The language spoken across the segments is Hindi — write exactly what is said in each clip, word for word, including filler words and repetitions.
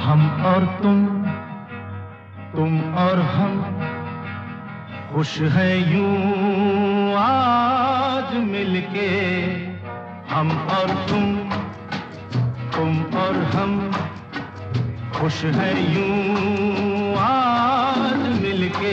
हम और तुम, तुम और हम, खुश है यूं आज मिलके। हम और तुम, तुम और हम, खुश है यूं आज मिलके।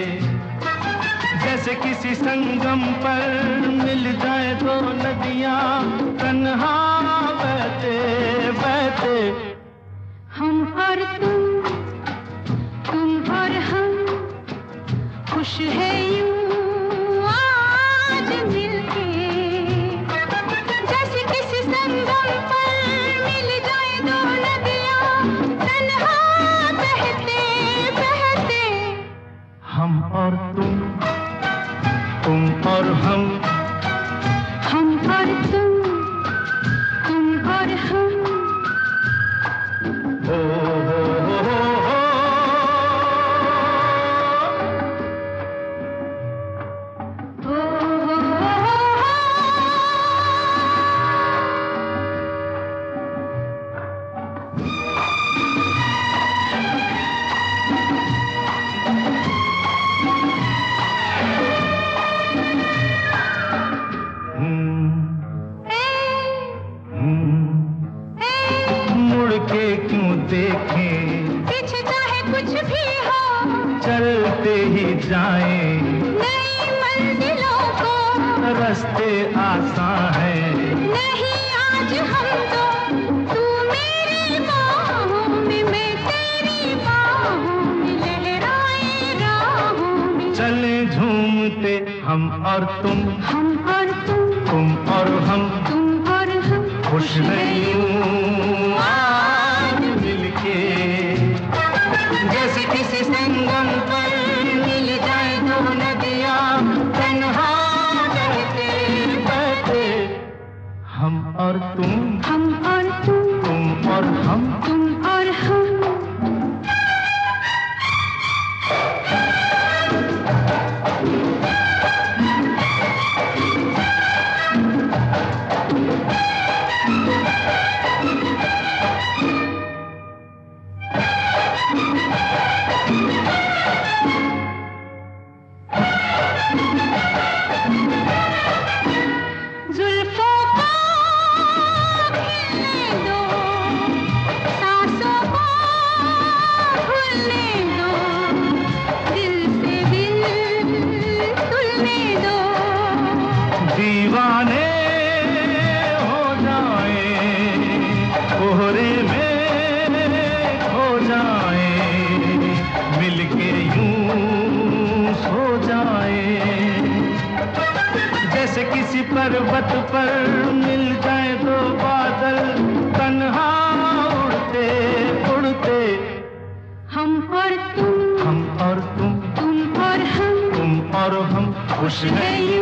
जैसे किसी संगम पर मिल जाए दो नदियां तन्हा बहते बहते। हम और तुम, तुम और हम, खुश है यूं आज मिलके। जैसे किसी संगम पर मिल जाए दो नदियां तन्हा बहते बहते। हम और तुम, तुम और हम, हम और तुम, तुम और हम। हो हो हो हो हो। देखें पीछे चाहे कुछ भी हो, चलते ही जाएं नई मंजिलों को। रास्ते आसान है नहीं आज हम तो, तू मेरी बाहों में, मैं तेरी बाहों में, लहराए राहों में। चले झूमते हम और तुम, हम और तुम, तुम और हम, तुम और हम, खुश है यूं आज मिलके। जैसे किसी संगम पर मिल जाए दो नदियां तन्हा बहते बहते। हम और तुम, हम और तुम, तुम और हम, तुम और हम। जुल्फों को खिलने दो, सांसों को भूलने दो, दिल से दिल तुलने दो। दीवाने हो जाएं, कोहरे में खो जाएं, मिलके यूं सो जाएं। जैसे किसी पर्वत पर मिल जाए दो बादल तन्हा उड़ते उड़ते। हम और तुम, हम और तुम, तुम और हम, तुम और हम, खुश है